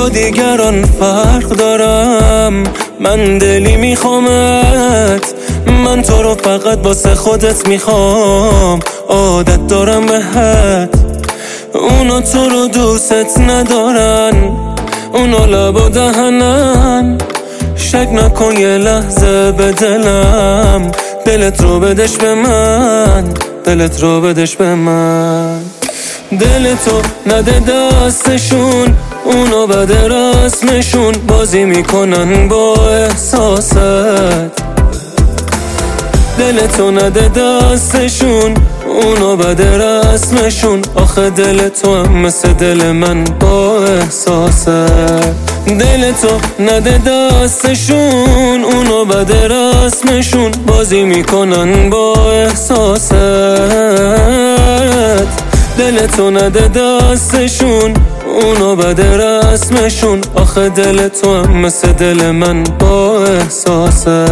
دیگران فرق دارم، من دلی میخوامت، من تو رو فقط واسه خودت میخوام، عادت دارم بهت. اونا تو رو دوست ندارن، اونا لب و دهنن، شک نکن یه لحظه به دلم، دلت رو بدش به من، دلت رو بدش به من. دلتو نده دستشون، اونا بده رسمشون، بازی میکنن با احساست. دلتو نده دستشون، اونا بده رسمشون، آخه دل تو هم مثل دل من با احساسه. دلتو نده دستشون، اونا بده رسمشون، بازی میکنن با احساست. دلتو نده دستشون، اونا بده رسمشون، آخه دل تو هم مثل دل من با احساسه.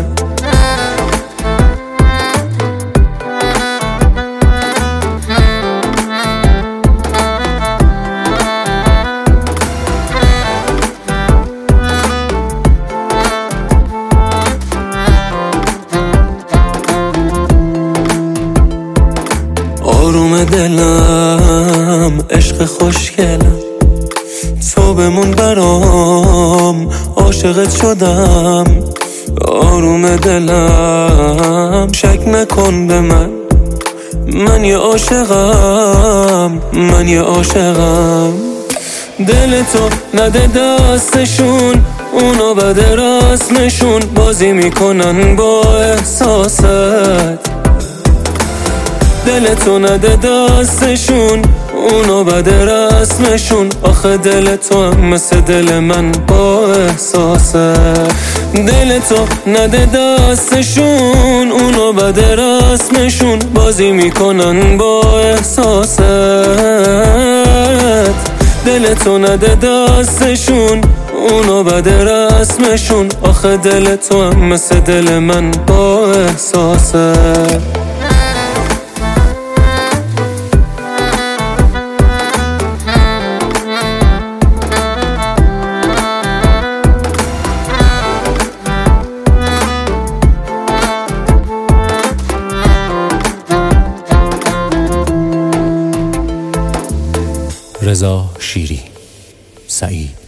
آروم دلم، عشق خوشگلم، تو بمون برام، عاشقت شدم. آروم دلم، شک نکن به من، من یه عاشقم، من یه عاشقم. دلتو نده دستشون، اونا بده رسمشون، بازی میکنن با احساست. دلتو نده دستشون، اونا بده رسمشون، آخه دل تو هم مثل دل من با احساسه. دلتو نده دستشون، اونا بده رسمشون، بازی میکنن با احساست. دلتو نده دستشون، اونا بده رسمشون، آخه دل تو هم مثل دل من با احساسه. رضا شیری، سعید.